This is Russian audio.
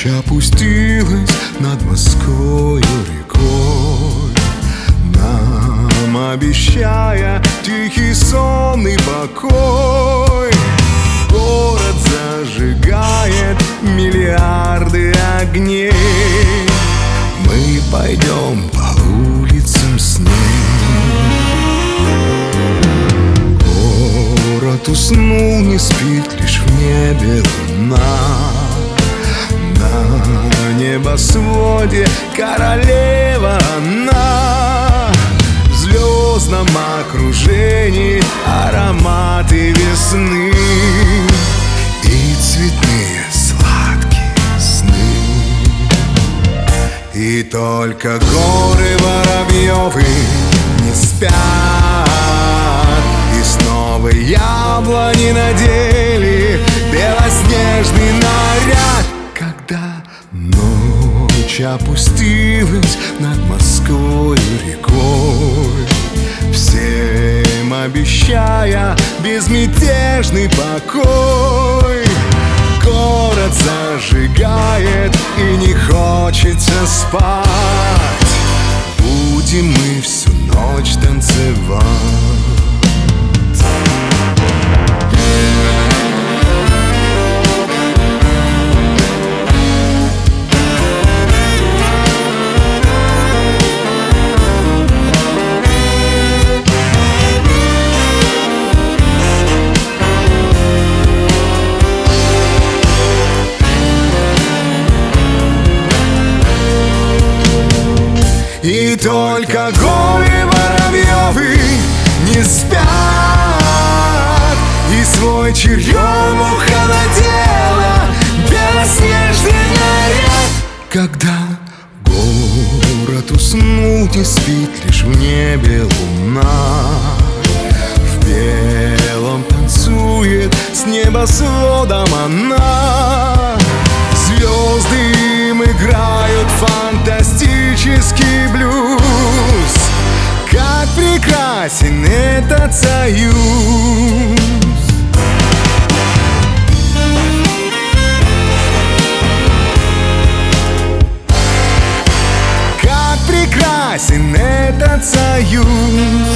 опустилась над Москвою рекой, нам обещая тихий сон и покой. Город зажигает миллиарды огней, мы пойдем по улицам с ним. Город уснул, не спит, лишь в небе луна. На небосводе королева она, в звездном окружении ароматы весны и цветные сладкие сны. И только горы Воробьевы не спят, и снова яблони надели белоснежный наряд. Когда ночь опустилась над Москвой рекой, всем обещая безмятежный покой, город зажигает и не хочется спать. Будем мы всю ночь танцевать. И только горы Воробьевы не спят, и свой черемух надела белоснежный наряд. Когда город уснул, не спит, лишь в небе луна, в белом танцует с небосводом она. Звезды им играют фантастический блюз. Как прекрасен этот союз! Как прекрасен этот союз!